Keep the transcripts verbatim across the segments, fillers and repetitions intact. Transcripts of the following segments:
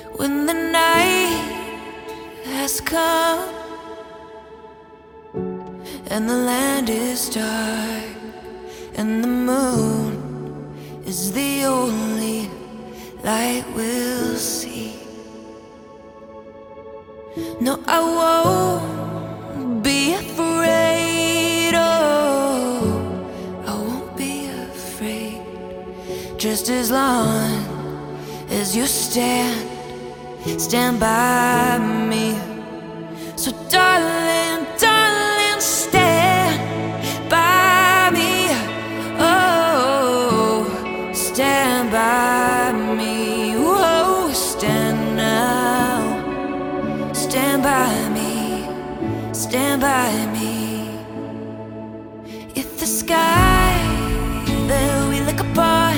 When the night has come and the land is dark and the moon is the only light we'll see. No, I won't be afraid. Oh, I won't be afraid. Just as long as you stand, stand by me. So darling, darling, stand by me. Oh, stand by me. Whoa, stand now. Stand by me, stand by me. If the sky that we look upon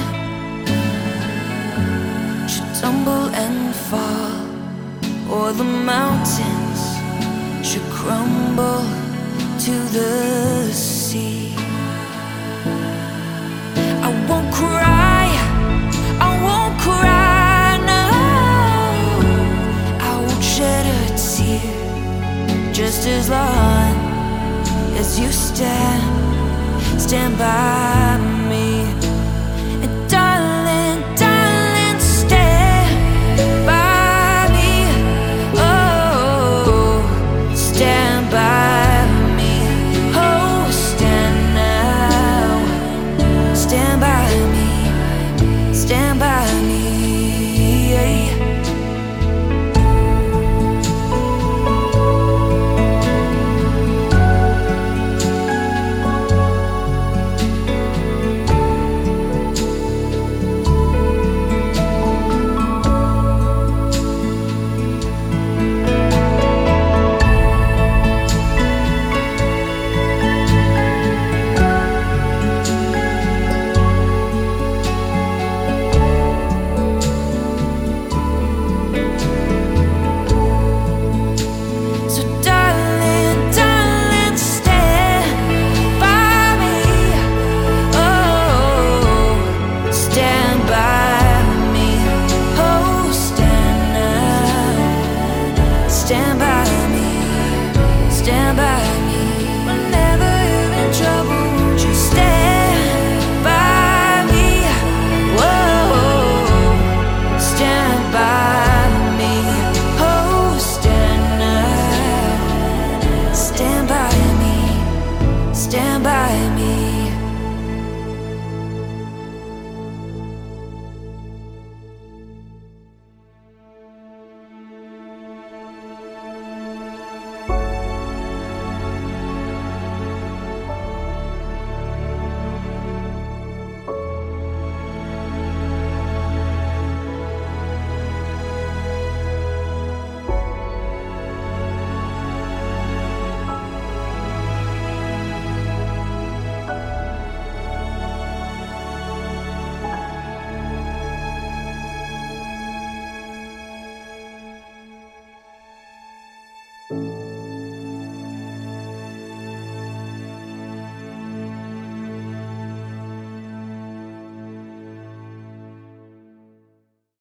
should tumble and fall, or the mountains should crumble to the sea, I won't cry, I won't cry, no. I won't shed a tear. Just as long as you stand, stand by